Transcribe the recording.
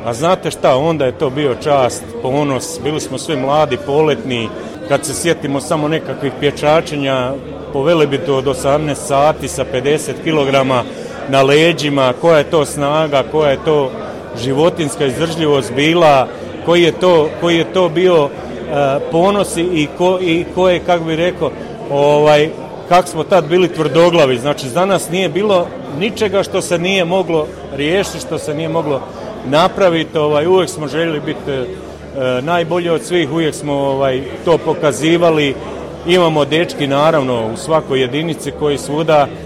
A znate šta, onda je to bio čast, ponos, bili smo svi mladi, poletni, kad se sjetimo samo nekakvih pječačenja po Velebitu od 18 sati sa 50 kg na leđima, koja je to snaga, koja je to životinska izdržljivost bila, koji je to bio ponos i ko je, kako bi rekao, kako smo tad bili tvrdoglavi. Znači, za nas nije bilo ničega što se nije moglo riješiti, što se nije moglo napraviti. Uvijek smo željeli biti najbolji od svih, uvijek smo to pokazivali. Imamo dečki, naravno, u svakoj jedinici koji svuda